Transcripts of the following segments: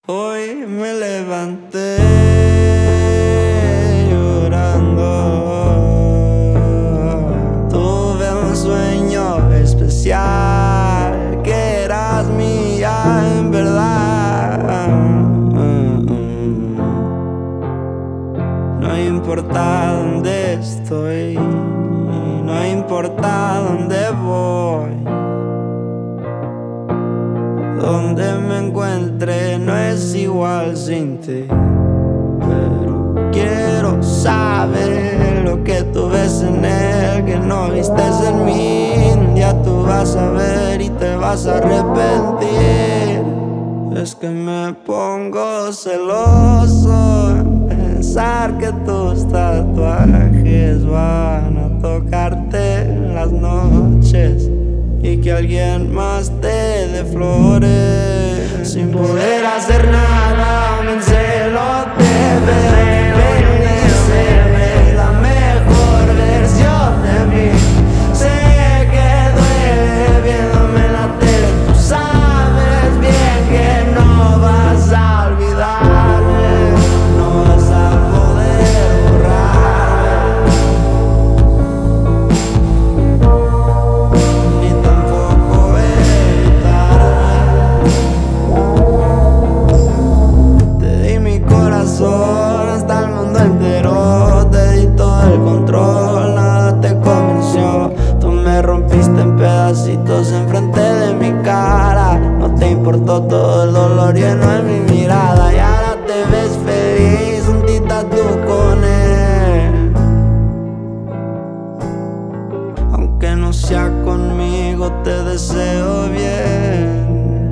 Hoy me levanté llorando. Tuve un sueño especial, que eras mía en verdad. No importa dónde estoy, no importa dónde voy, donde me encuentre no es igual sin ti. Pero quiero saber lo que tú ves en él, que no vistes en mí. Un día tú vas a ver y te vas a arrepentir. Es que me pongo celoso en pensar que tus tatuajes van a tocarte en las noches y que alguien más te dé flores sin poder hacer nada. Me encelo, te envenecerme, la mejor versión de mí. Sé que duele viéndome en la tele, tú sabes bien que no vas a olvidarme, no vas a poder borrarme, ni tampoco evitarme. Te di mi corazón hasta el mundo entero, te di todo el control, nada te convenció. Tú me rompiste en pedacitos enfrente de mi cara, no te importó todo el dolor lleno en mi mirada. Y ahora te ves feliz, juntita tú con él, aunque no sea conmigo, te deseo bien.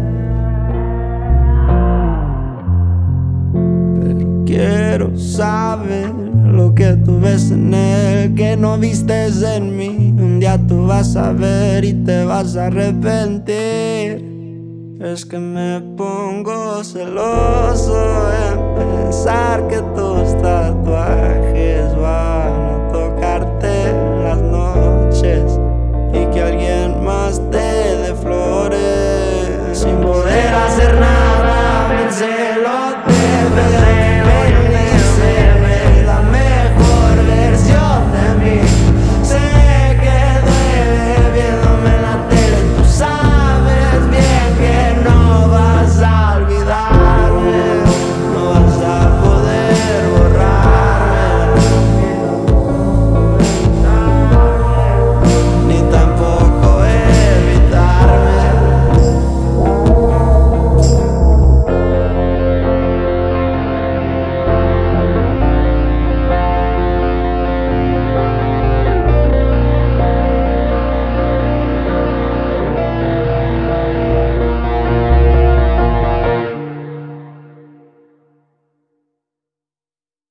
Pero quiero saber lo que tú ves en él, que no vistes en mí. Un día tú vas a ver y te vas a arrepentir. Es que me pongo celoso en pensar que tus tatuajes van a tocarte en las noches y que alguien más te dé flores sin poder hacer nada.